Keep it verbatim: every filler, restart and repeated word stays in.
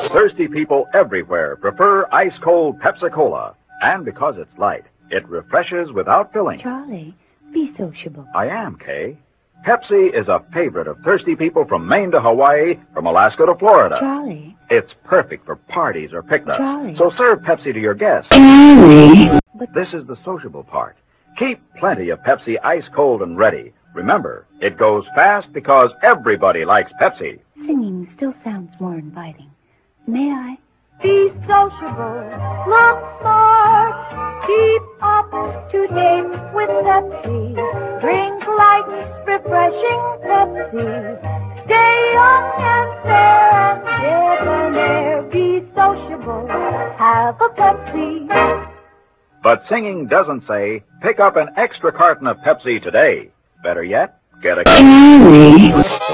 Thirsty people everywhere prefer ice-cold Pepsi-Cola. And because it's light, it refreshes without filling. Charlie, be sociable. I am, Kay. Pepsi is a favorite of thirsty people from Maine to Hawaii, from Alaska to Florida. Charlie. It's perfect for parties or picnics. Charlie. So serve Pepsi to your guests. Charlie. But This is the sociable part. Keep plenty of Pepsi ice-cold and ready. Remember, it goes fast because everybody likes Pepsi. singing still sounds more inviting. May I? Be sociable, look smart, keep up to date with Pepsi. Drink light, refreshing Pepsi. Stay young and fair and debonair. Be sociable, have a Pepsi. But singing doesn't say, pick up an extra carton of Pepsi today. Better yet, get a...